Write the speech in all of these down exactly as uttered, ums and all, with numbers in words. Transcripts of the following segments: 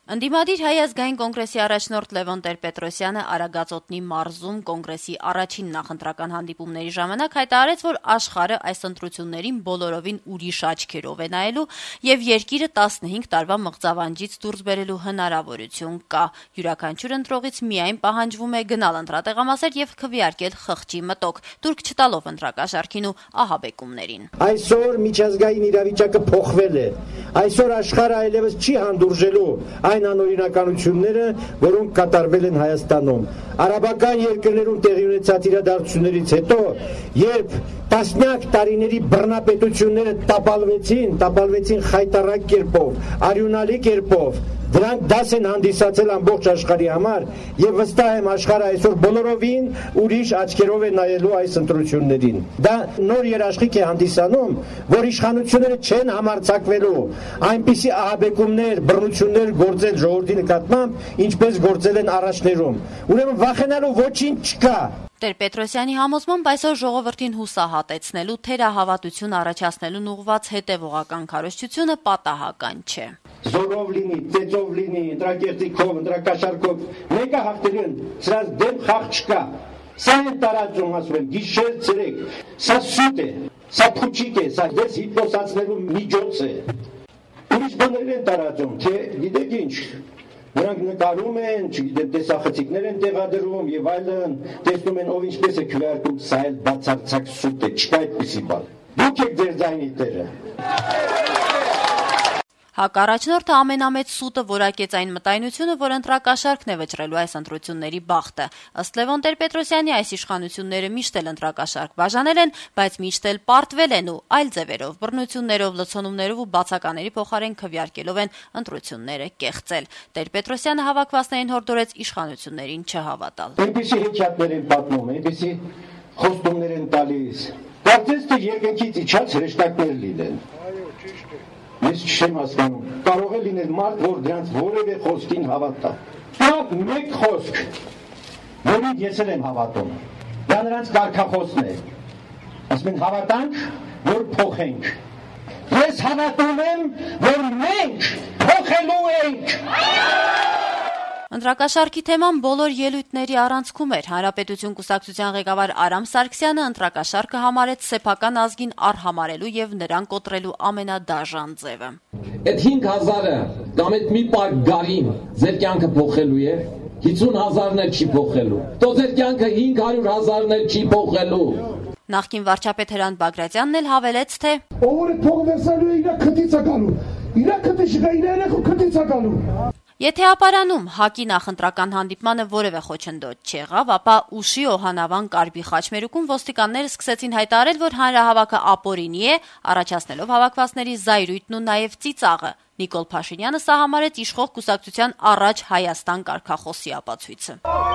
Ընդդիմադիր Հայ ազգային կոնգրեսի առաջնորդ Լևոն Տեր-Պետրոսյանը Արագածոտնի մարզում կոնգրեսի առաջին նախընտրական հանդիպումների ժամանակ հայտարարեց, որ աշխարհը այս ընտրություններին բոլորովին ուրիշ աչքերով է նայելու եւ երկիրը տասնհինգ տարվա մղձավանջից դուրս բերելու հնարավորություն կա։ Յուրաքանչյուր ընտրողից միայն պահանջվում է գնալ ընտրատեղամասեր եւ քվեարկել խղճի մտոք, դուրք չտալով ընտրակաշարքին ու ահաբեկումներին։ Այսօր միջազգային իրավիճակը փոխվել է։ Այսօր աշխարհը այլևս չի հանդուրժելու այն անօրինականությունները, որոնք կատարվել են Հայաստանում։ Արաբական երկրներում տեղի ունեցած իրադարձություններից հետո, երբ տասնյակ տարիների բռնապետությունները տապալվեցին, տապալվեցին խայտառակ կերպով, արյունալի կերպով, դրանք դաս են հանդիսացել ամբողջ աշխարհի համար եւ վստահ եմ աշխարհը այսօր բոլորովին ուրիշ աչքերով է նայելու այս ընտրություններին։ Դա նոր երաշխիք է հանդիսանում, որ իշխանությունները չեն համարձակվելու այնպիսի ահաբեկումներ, բռնություններ գործել ժողովրդի նկատմամբ, ինչպես գործել են առաջներում։ Ուրեմն վախենալու ոչինչ չկա։ Տեր-Պետրոսյանի համոզմամբ այսօր ժողովրդին հուսահատեցնելու, թերահավատություն առաջացնելուն ուղղված հետևողական քարոզչությունը պատահական չէ։ Զորով լինի, ծեծով լինի, ընտրակերտիկով, ընտրակաշարքով, մեկը հաղթելու են, սրանց դեմ խաղ չկա։ Սա են տարածում, ասում են, գիշեր ցերեկ, սա սուտ է, սա փուչիկ է, սա դες հիպնոսացնելու միջոց է։ Ուրիշ բաներ են տարածում, թե գիտեք ինչ, նրանք նկարում են, չգիտեմ, տեսախցիկներ են տեղադրում եւ այլն, տեսնում են ով ինչպես է քվեարկում, սա էլ բացարձակ սուտ է, չկա այդպիսի բան։ Դուք եք ձեր ձայնի տերը։ Հակառաջնորդը ամենամեծ սուտը որակեց այն մտայնությունը, որ ընտրակաշարքն է վճռելու այս ընտրությունների բախտը։ Ըստ Լևոն Տեր-Պետրոսյանի այս իշխանությունները միշտ էլ ընտրակաշարք բաժանել են, բայց միշտ էլ պարտվել են ու այլ ձևերով, բռնություններով, լցոնումներով ու բացակաների փոխարեն քվեարկելով են ընտրությունները կեղծել։ Տեր-Պետրոսյանը հավաքվածներին հորդորեց իշխանություններին չհավատալ։ Այնպիսի հեքիաթներ են պատմում, այնպիսի խոստումներ են տալիս։ Կարծես թե երկնքից իջած հրեշտակներ լինեն։ Ես չեմ հասկանում, կարող է լինել մարդ, որ դրանց որևէ խոսքին հավատա։ Դա մեկ խոսք, որին ես էլ եմ հավատում, դա նրանց կարգախոսն է։ Ասում են հավատանք, որ փոխենք։ Ես հավատում եմ, որ մենք փոխելու ենք։ Ընտրակաշարքի թեման բոլոր ելույթների առանցքում էր։ Հանրապետություն կուսակցության ղեկավար Արամ Սարգսյանը ընտրակաշարքը համարեց սեփական ազգին արհամարելու եւ նրան կոտրելու ամենադաժան ձևը։ Այդ հինգ հազարը կամ այդ մի պարկ գարին ձեր կյանքը փոխելու է, հիսուն հազարն էլ չի փոխելու։ Դո ձեր կյանքը հինգ հարյուր հազարն էլ չի փոխելու։ Նախկին վարչապետ Հրանտ Բագրատյանն էլ հավելեց, թե ով է փող վերցնելու է, իր քթից է գալու։ Իր քթի շղա իր երեխու քթից է գալու։ Եթե ապարանում ՀԱԿ-ի նախընտրական հանդիպմանը որևէ խոչընդոտ չեղավ, ապա Ուշի Օհանավան Կարբի խաչմերուկում ոստիկանները սկսեցին հայտարարել, որ հանրահավաքը ապօրինի է, առաջացնելով հավաքվածների զայրույթն ու նաև ծիծաղը։ Նիկոլ Փաշինյանը սա համարեց իշխող կուսակցության Առաջ Հայաստան կարգախոսի ապացույցը։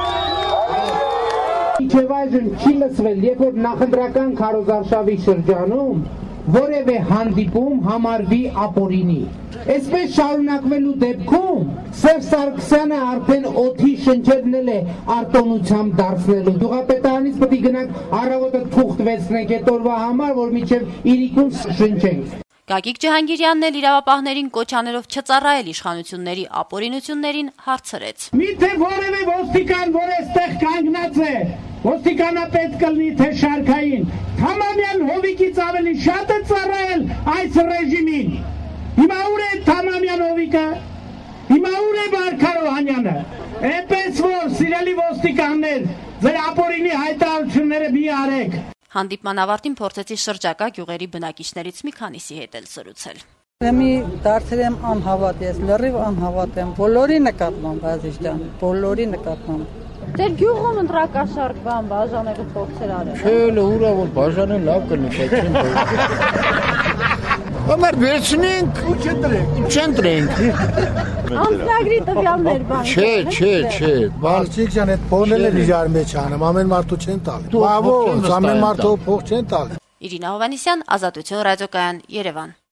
Մինչև այժմ չի լսվել, երբ որ նախընտրական քարոզարշավի շրջանում որևէ հանդիպում համարվի ապօրինի։ Այսպես շարունակվելու դեպքում Սերժ Սարգսյանը արդեն օդի շնչերնել է արտոնությամբ դարձնելու։ Գյուղապետարանից պետք է գնանք առավոտը թուղթվեցնենք այդ օրվա համար, որ մինչև իրիկուն շնչենք։ Գագիկ Ջհանգիրյանն էլ իրավապահներին կոչ անելով չծառայել իշխանությունների ապօրինություններին հարցրեց։ Միթե որևէ ոստիկան, որ այստեղ կանգնած է, ոստիկանապետ կլինի թե շարքային, Թամանյան Հովիկից ավելի շատ է ծառայել այս ռեժիմին։ Հիմա ուր է Թամանյան Հովիկը, հիմա ուր է Վարդան։ Էնպես որ, սիրելի ոստիկաններ, ձեր ապօրինի հայտարարությունները մի արեք։ Հանդիպման ավարտին փորձեցի շրջակա գյուղերի բնակիչներից մի քանիսի հետ էլ զրուցել։ Ուրեմն դարձել եմ անհավատ, ես լրիվ անհավատ եմ, բոլորի նկատմամբ, Ազիզ ջան, բոլորի նկատմամբ։ Ձեր գյուղում ընտրակաշարք բան բաժանելու փորձեր արել։ Չէ, ուրա որ բաժանել լավ կլինի, բայց չեմ փորձել։ Ամար վերցնենք ու չընտրենք, չընտրենք։ Անձնագրի տվյալներ բան։ Չէ, չէ, չէ, Բալչիկ ջան, այդ փողն էլ իջար մեջ անում, ամեն մարդու չեն տալի։ Բավոց, ամեն մարդու փող չեն տալի։ Իրինա Հովանեսյան, Ազատություն ռադիոկայան, Երևան։